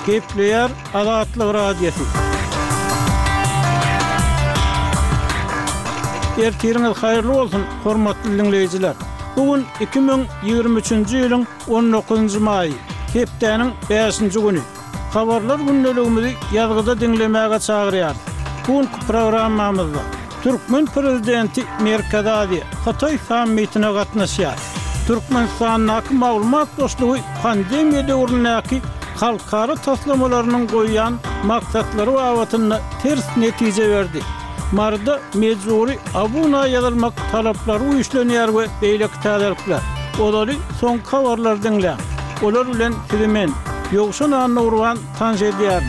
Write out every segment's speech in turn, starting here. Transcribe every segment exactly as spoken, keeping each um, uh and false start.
Gepleyer Azatlyk radiosu. Ertiriniz hayırlı olsun, hormatly dinleyijiler. Bugün iki bin ýygrimi üçinji ýylyň on dokuzunjy maýy, hepdeniň beşinji güni. Habarlar günneligimizi ýazgyda dinlemäge çagyrýar. Bugünkü programmamyzda Türkmen prezidenti Merkadazi Hatay sammitine gatnaşýar. Türkmenistanyň maglumat dostlugy pandemiýa döwrünäki halkara taslamalarynyň goýan maksatlary babatyna ters netije berdi. Marda mecburi abuna ýazylmak talaplary uýuşlanýar we beýleki täzelikler. Olary soň habarlar dinle. Olar bilen Türkmen ýogşan anny urwan tanş edýär.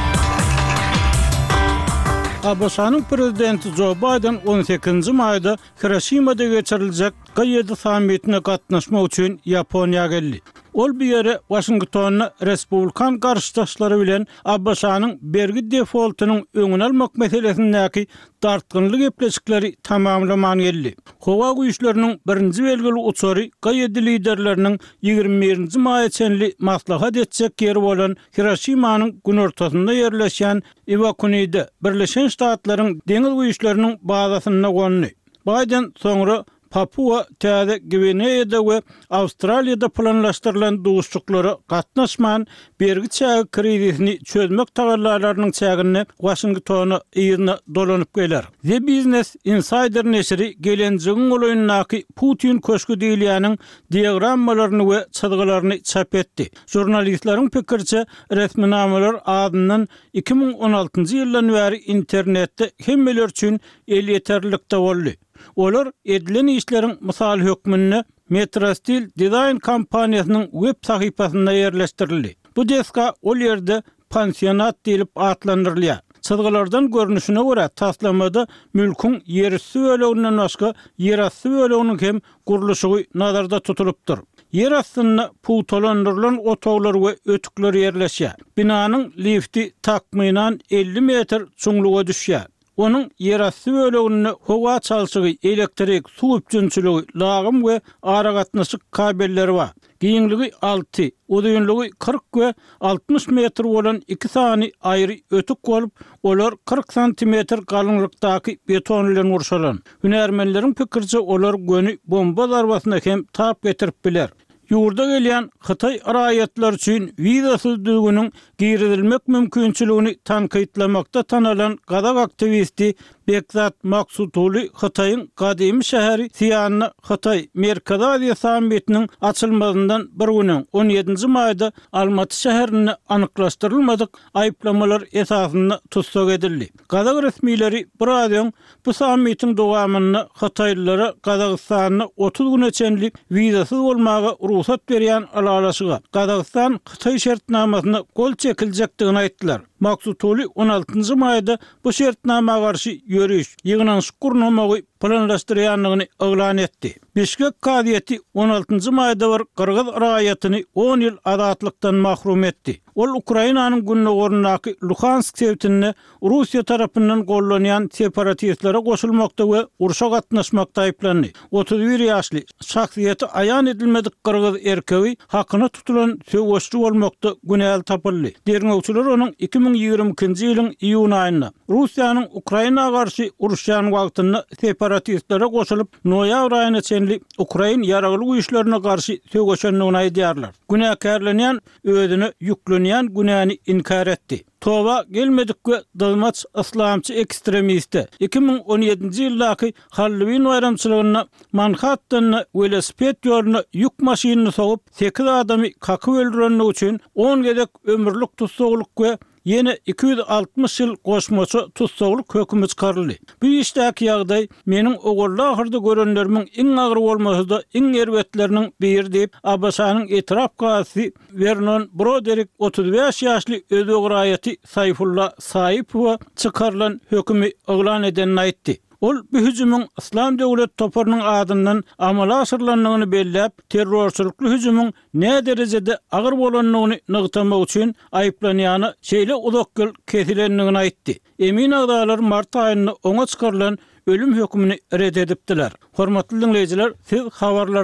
Abasanyň prezidenti Joe Biden on sekizinji maýda Hiroşimada geçiriljek G ýedi sammitine gatnaşmak üçin Ýaponiýa geldi. Ol bir ýere Washingtonna Respublikan garşdaşlary bilen Abbasanyň bergi defoltunyň öňüne almak meselesindäki dartgynlyk gepleşikleri tamamlaman geldi. Howa güýçleriniň birinji belgili uçary G ýedi liderleriniň ýygrimi birinji maýy çenli maslahat etjek ýeri bolan Hiroşimanyň günortasynda ýerleşýän Iwakuni'de Birleşen Ştatlaryň deňiz güýçleriniň bazasyna gondy. Biden soňra Papua Täze Gwineýada we Awstraliýada planlaşdyrylan duşçuklary gatnaşman bergi çägi krizisini çözmek tagarlarynyň çägini Washingtona ýygyna dolanyp geler. The Business Insider neşri gelenjegiň olaýyndaky Putin köşkü diýilýäniň diagrammalaryny we çyzgylaryny çap etdi. Jurnalistleriň pikirçe resminamalar adyndan iki bin on altynjy ýyldan bäri internetde hemmeler üçin el ýeterlikde boldy. Olar edilen işlerin misal hökmünde Metrostil Design kompaniýasynyň web sahypasynda ýerleşdirildi. Bu deska ol ýerde pansionat diýilip atlandyrylýar. Çyzgylardan görnüşine görä taslamada mülküň ýerüstü böleginden başga ýerasty böleginiň hem gurulşy nazarda tutulypdyr. Yer astyna putolandyrylan otoglar we ötükler ýerleşýär. Binanyň lifti takmynan elli metr çuňluga düşýär. Onun yerasty böleginde howa çalşygy, elektrik, suw üçinçiligi, lagym we ara gatnaşyk kabelleri bar. Giňligi alty, uzunlygy kırk we altmış metr bolan iki sany aýry ötük bolup, olar kırk santimetr galynlykdaky beton bilen urşalan. Hünärmenleriň pikirçe olar göni bomba zarbasyna hem tap getirip biler. Ýurda gelýän Hytaý raýatlar üçin wizasyzdygynyň giridilmek mümkinçiligini tankytlamakda tanalan gadak aktivisti Bekzat Maksutoly Hytaýyň gadymy şäheri Siýanyny Hytaý Merkadazi sammitiniň açylmazyndan bir günden on ýedinji maýda Almaty şäherini anyklaşdyrylmadyk aýplamalar esasynda tutsak edildi. Gadak resmiýetleri bir bu sammitiň dowamyny Hytaýlylara Gazagystanyny otuz güne çenlik wizasyz bolmaga ruhsat berýän alalaşyga Gazagystan Hytaý şertnamasyna gol çekiljakdygyny aýtdylar. Maksutoly on altynjy maýda bu şertnamaga garşy ýörüş, ýygynaşyk gurulmagy planlaşdyrýanlygyny eglan etdi. Bişkek kadiýeti on altynjy maýda bir Kyrgyz raýatyny on ýyl azatlykdan mahrum etdi. Ol Ukrainanyň günnegorundaky Luhansk sewtini Russiýa tarapyndan gollanýan separatistlere goşulmakda we urşa gatnaşmakda aýplandy. otuz bir ýaşly şahsiýeti aýan edilmedik Kyrgyz erkegi hakyna tutulan söwüşçü bolmakda günäl tapyldy. Derňewçiler onuň iki bin ýygrimi ikinji ýylyň iýun aýynda Russiýanyň Ukrainaga garşy uruşýan wagtynda separatistlere goşulyp noýabr aýyna çenli Ukrain ýaragyly güýçlerine garşy söwüşenligini aýdýarlar. Günäkärlenýän özüne ýüklenýän günäni inkar etdi. Toba gelmedik we dalmaç islamçy ekstremisti iki bin on ýedinji ýyldaky Halloween bayramçylygyna Manhattan'da velosiped ýoluna ýük maşynyny sogup sekiz adamy kaky öldürenlik üçin on gedek ömürlük tutsaglyk we ýene iki yüz altmış ýyl goşmaça tutsaglyk hökümi çykaryldy. Bu işdäki ýagdaý meniň ogurly ahyrda görenlerimiň iň agyr bolmasada iň erwetleriniň biri diýip Abbasanyň etiraf gazy Vernon Broderick otuz beş ýaşly özü raýaty Sayfullah Saýypowa çykarylan hökümi eglan edenini aýtdy. Ol bu hüjümüň İslam döwlet toparynyň adyndan amala aşyrlanlygyny belläp, terrorçylykly hüjümüň ne derejede agyr bolanlygyny nygtamak üçin aýplanýany şeýle uzak göl kesilenligini aýtdy. Emin agdalar mart aýynda oňa çykarylan ölüm hökmüni red edipdiler. Hormatly dinleyijiler, siz habarlar